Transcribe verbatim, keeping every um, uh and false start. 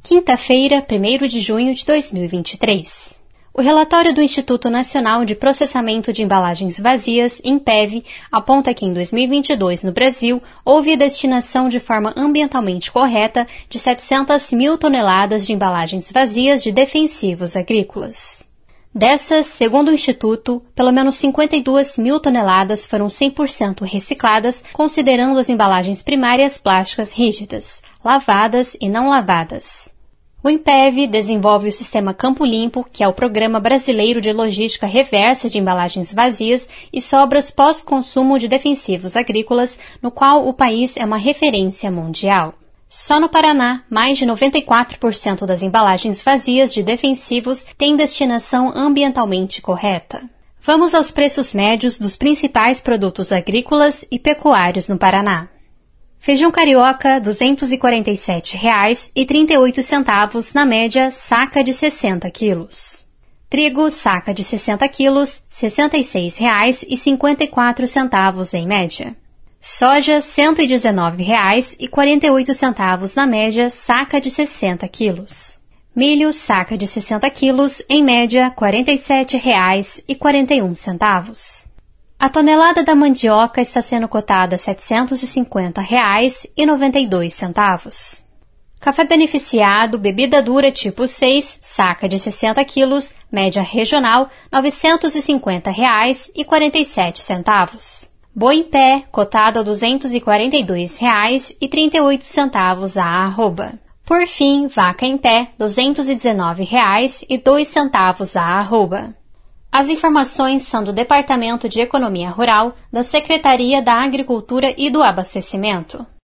Quinta-feira, primeiro de junho de dois mil e vinte e três. O relatório do Instituto Nacional de Processamento de Embalagens Vazias, INPEV, aponta que em dois mil e vinte e dois, no Brasil, houve a destinação de forma ambientalmente correta de setecentas mil toneladas de embalagens vazias de defensivos agrícolas. Dessas, segundo o Instituto, pelo menos cinquenta e duas mil toneladas foram cem por cento recicladas, considerando as embalagens primárias plásticas rígidas, lavadas e não lavadas. O INPEV desenvolve o sistema Campo Limpo, que é o Programa Brasileiro de Logística Reversa de Embalagens Vazias e Sobras Pós-Consumo de Defensivos Agrícolas, no qual o país é uma referência mundial. Só no Paraná, mais de noventa e quatro por cento das embalagens vazias de defensivos têm destinação ambientalmente correta. Vamos aos preços médios dos principais produtos agrícolas e pecuários no Paraná. Feijão carioca, duzentos e quarenta e sete reais e trinta e oito centavos na média, saca de sessenta quilos. Trigo, saca de sessenta quilos, sessenta e seis reais e cinquenta e quatro centavos em média. Soja, cento e dezenove reais e quarenta e oito centavos na média, saca de sessenta quilos. Milho, saca de sessenta quilos, em média, quarenta e sete reais e quarenta e um centavos. A tonelada da mandioca está sendo cotada a setecentos e cinquenta reais e noventa e dois centavos. Café beneficiado, bebida dura tipo seis, saca de sessenta quilos, média regional, novecentos e cinquenta reais e quarenta e sete centavos. Boi em pé, cotado a duzentos e quarenta e dois reais e trinta e oito centavos a arroba. Por fim, vaca em pé, duzentos e dezenove reais e dois centavos a arroba. As informações são do Departamento de Economia Rural, da Secretaria da Agricultura e do Abastecimento.